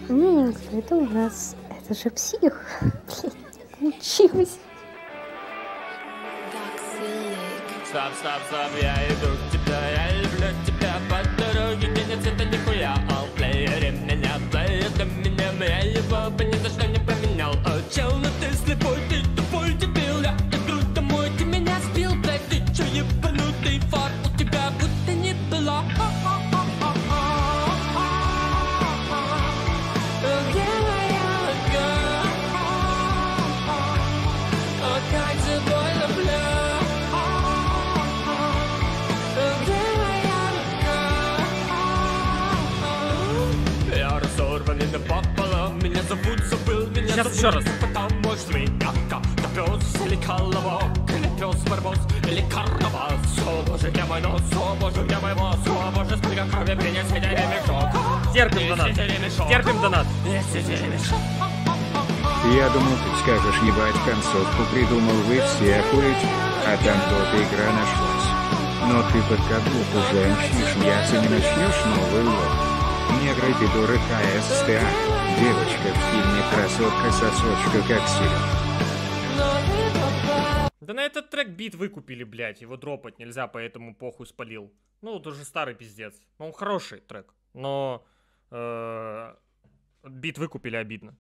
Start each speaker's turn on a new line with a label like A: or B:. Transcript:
A: Кто это у нас? Это же псих. Блин, не получилось.
B: Стоп, я иду к тебе, я люблю тебя по дороге, где нет цвета нихуя. Алплеере меня плеет, до меня моя его бы ни за что не поменял. О, чел, ну ты слепой, ты тупой дебил, я иду домой, ты меня сбил, блядь, ты чё ебанутый фар, у тебя будто не было. Где моя нога? О, как же больно, бля. Пополам, меня зовут, забыл, меня
C: Сейчас
B: зовут,
C: еще раз.
B: потому что свиньяка, да пес или колобок, или пес барбос, или карнавас. О боже, где мой нос, о боже, где мой босс, о боже, сколько крови принесли ремешок.
C: Терпим донат, терпим донат.
D: Я думал, ты скажешь, ебать, концовку придумал, вы все охуеть, а там то-то игра нашлась. Но ты под каблук уже мчишь, мясо не начнешь новый лог. Негры, пидоры, КСТА. Девочка в фильме «Красотка, сосочка, как силен».
C: Да на этот трек бит выкупили, блядь, его дропать нельзя, поэтому похуй спалил. Ну, это уже старый пиздец. Ну, он хороший трек, но бит выкупили, обидно.